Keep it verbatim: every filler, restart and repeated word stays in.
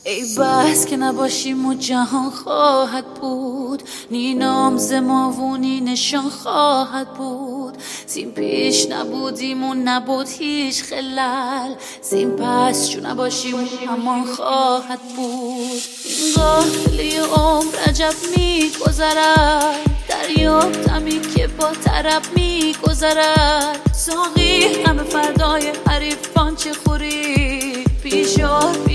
ای بس که نباشیم و جهان خواهد بود، نی نام ز ما و نی نشان خواهد بود. زین پیش نبودیم و نبود هیچ خلل، زین پس چون نباشیم همان خواهد بود. این قافله عمر عجب می گذرد، دریاب دمی که با طرب می گذرد. ساقی همه فردای حریفان چه خوری، پیشار